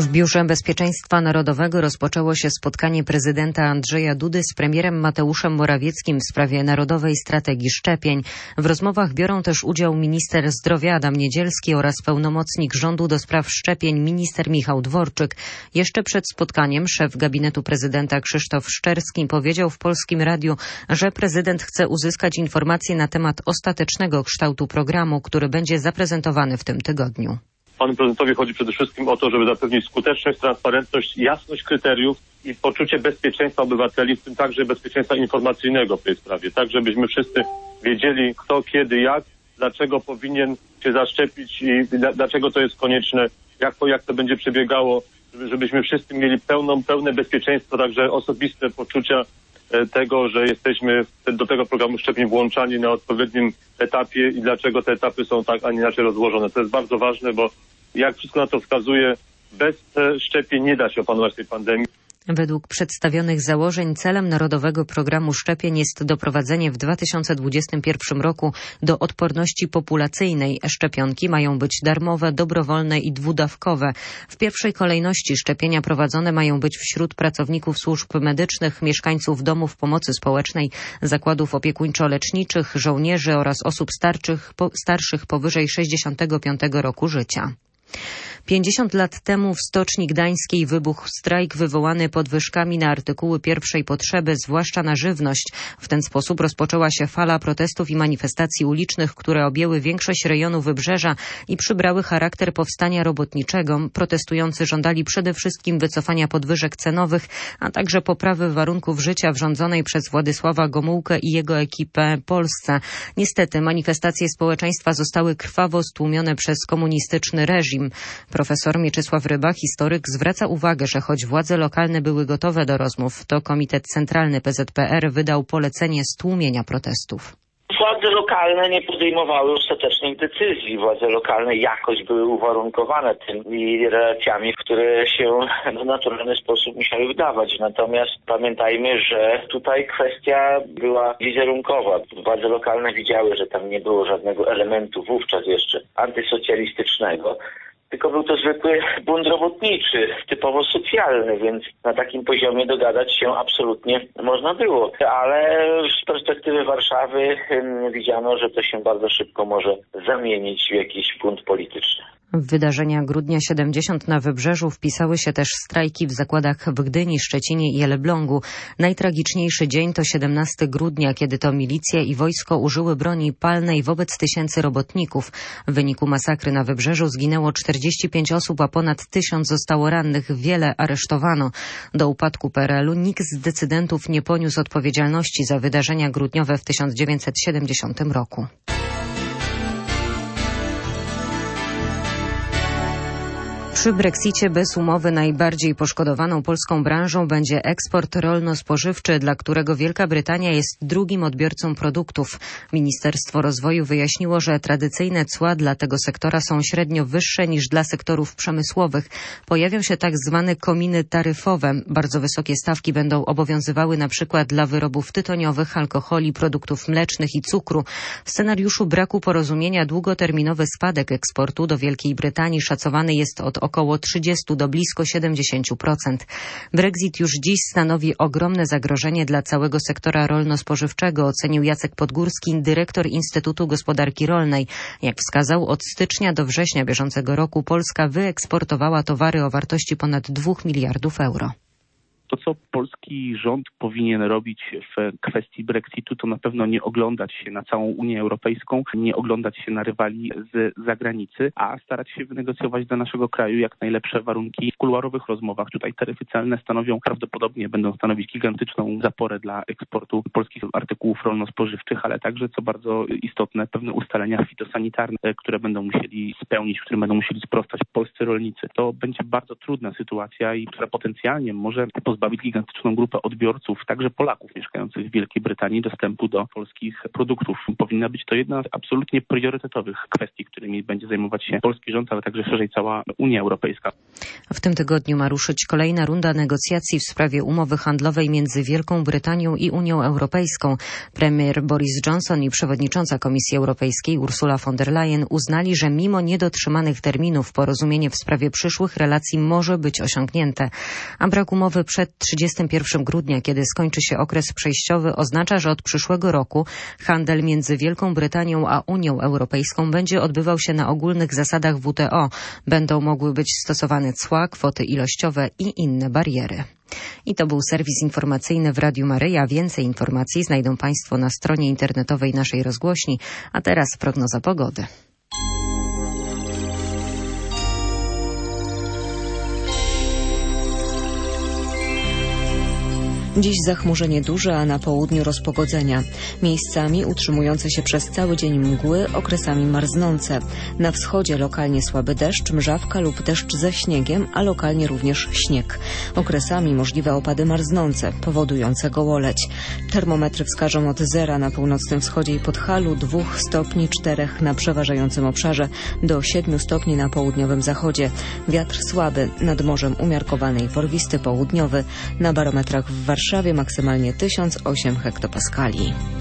W Biurze Bezpieczeństwa Narodowego rozpoczęło się spotkanie prezydenta Andrzeja Dudy z premierem Mateuszem Morawieckim w sprawie Narodowej Strategii Szczepień. W rozmowach biorą też udział minister zdrowia Adam Niedzielski oraz pełnomocnik rządu do spraw szczepień minister Michał Dworczyk. Jeszcze przed spotkaniem szef gabinetu prezydenta Krzysztof Szczerski powiedział w Polskim Radiu, że prezydent chce uzyskać informacje na temat ostatecznego kształtu programu, który będzie zaprezentowany w tym tygodniu. Panu prezydentowi chodzi przede wszystkim o to, żeby zapewnić skuteczność, transparentność, jasność kryteriów i poczucie bezpieczeństwa obywateli, w tym także bezpieczeństwa informacyjnego w tej sprawie. Tak, żebyśmy wszyscy wiedzieli kto, kiedy, jak, dlaczego powinien się zaszczepić i dlaczego to jest konieczne, jak to będzie przebiegało, żebyśmy wszyscy mieli pełne bezpieczeństwo, także osobiste poczucia tego, że jesteśmy do tego programu szczepień włączani na odpowiednim etapie i dlaczego te etapy są tak, a nie inaczej rozłożone. To jest bardzo ważne, bo jak wszystko na to wskazuje, bez szczepień nie da się opanować tej pandemii. Według przedstawionych założeń celem Narodowego Programu Szczepień jest doprowadzenie w 2021 roku do odporności populacyjnej. Szczepionki mają być darmowe, dobrowolne i dwudawkowe. W pierwszej kolejności szczepienia prowadzone mają być wśród pracowników służb medycznych, mieszkańców domów pomocy społecznej, zakładów opiekuńczo-leczniczych, żołnierzy oraz osób starszych powyżej 65 roku życia. 50 lat temu w Stoczni Gdańskiej wybuchł strajk wywołany podwyżkami na artykuły pierwszej potrzeby, zwłaszcza na żywność. W ten sposób rozpoczęła się fala protestów i manifestacji ulicznych, które objęły większość rejonu Wybrzeża i przybrały charakter powstania robotniczego. Protestujący żądali przede wszystkim wycofania podwyżek cenowych, a także poprawy warunków życia w rządzonej przez Władysława Gomułkę i jego ekipę Polsce. Niestety manifestacje społeczeństwa zostały krwawo stłumione przez komunistyczny reżim. Profesor Mieczysław Ryba, historyk, zwraca uwagę, że choć władze lokalne były gotowe do rozmów, to Komitet Centralny PZPR wydał polecenie stłumienia protestów. Władze lokalne nie podejmowały ostatecznych decyzji. Władze lokalne jakoś były uwarunkowane tymi relacjami, które się w naturalny sposób musiały wydawać. Natomiast pamiętajmy, że tutaj kwestia była wizerunkowa. Władze lokalne widziały, że tam nie było żadnego elementu wówczas jeszcze antysocjalistycznego. Tylko był to zwykły bunt robotniczy, typowo socjalny, więc na takim poziomie dogadać się absolutnie można było. Ale z perspektywy Warszawy widziano, że to się bardzo szybko może zamienić w jakiś bunt polityczny. W wydarzenia grudnia 70 na Wybrzeżu wpisały się też strajki w zakładach w Gdyni, Szczecinie i Elblągu. Najtragiczniejszy dzień to 17 grudnia, kiedy to milicja i wojsko użyły broni palnej wobec tysięcy robotników. W wyniku masakry na Wybrzeżu zginęło 45 osób, a ponad 1000 zostało rannych. Wiele aresztowano. Do upadku PRL-u nikt z decydentów nie poniósł odpowiedzialności za wydarzenia grudniowe w 1970 roku. Przy Brexicie bez umowy najbardziej poszkodowaną polską branżą będzie eksport rolno-spożywczy, dla którego Wielka Brytania jest drugim odbiorcą produktów. Ministerstwo Rozwoju wyjaśniło, że tradycyjne cła dla tego sektora są średnio wyższe niż dla sektorów przemysłowych. Pojawią się tak zwane kominy taryfowe. Bardzo wysokie stawki będą obowiązywały na przykład dla wyrobów tytoniowych, alkoholi, produktów mlecznych i cukru. W scenariuszu braku porozumienia długoterminowy spadek eksportu do Wielkiej Brytanii szacowany jest od około 30 do blisko 70%. Brexit już dziś stanowi ogromne zagrożenie dla całego sektora rolno-spożywczego, ocenił Jacek Podgórski, dyrektor Instytutu Gospodarki Rolnej. Jak wskazał, od stycznia do września bieżącego roku Polska wyeksportowała towary o wartości ponad 2 miliardów euro. To, co polski rząd powinien robić w kwestii Brexitu, to na pewno nie oglądać się na całą Unię Europejską, nie oglądać się na rywali z zagranicy, a starać się wynegocjować dla naszego kraju jak najlepsze warunki w kuluarowych rozmowach. Tutaj taryfy celne prawdopodobnie będą stanowić gigantyczną zaporę dla eksportu polskich artykułów rolno-spożywczych, ale także, co bardzo istotne, pewne ustalenia fitosanitarne, które będą musieli spełnić, którym będą musieli sprostać polscy rolnicy. To będzie bardzo trudna sytuacja i która potencjalnie może pozbawić pozbawić gigantyczną grupę odbiorców, także Polaków mieszkających w Wielkiej Brytanii, dostępu do polskich produktów. Powinna być to jedna z absolutnie priorytetowych kwestii, którymi będzie zajmować się polski rząd, ale także szerzej cała Unia Europejska. W tym tygodniu ma ruszyć kolejna runda negocjacji w sprawie umowy handlowej między Wielką Brytanią i Unią Europejską. Premier Boris Johnson i przewodnicząca Komisji Europejskiej Ursula von der Leyen uznali, że mimo niedotrzymanych terminów porozumienie w sprawie przyszłych relacji może być osiągnięte. A brak umowy przed 31 grudnia, kiedy skończy się okres przejściowy, oznacza, że od przyszłego roku handel między Wielką Brytanią a Unią Europejską będzie odbywał się na ogólnych zasadach WTO. Będą mogły być stosowane cła, kwoty ilościowe i inne bariery. I to był serwis informacyjny w Radiu Maryja. Więcej informacji znajdą Państwo na stronie internetowej naszej rozgłośni. A teraz prognoza pogody. Dziś zachmurzenie duże, a na południu rozpogodzenia. Miejscami utrzymujące się przez cały dzień mgły, okresami marznące. Na wschodzie lokalnie słaby deszcz, mrzawka lub deszcz ze śniegiem, a lokalnie również śnieg. Okresami możliwe opady marznące, powodujące gołoleć. Termometry wskażą od 0 na północnym wschodzie i Podhalu, 2 stopni, 4 na przeważającym obszarze, do 7 stopni na południowym zachodzie. Wiatr słaby, nad morzem umiarkowany i porwisty południowy. Na barometrach w Warszawie maksymalnie 1008 hektopaskali.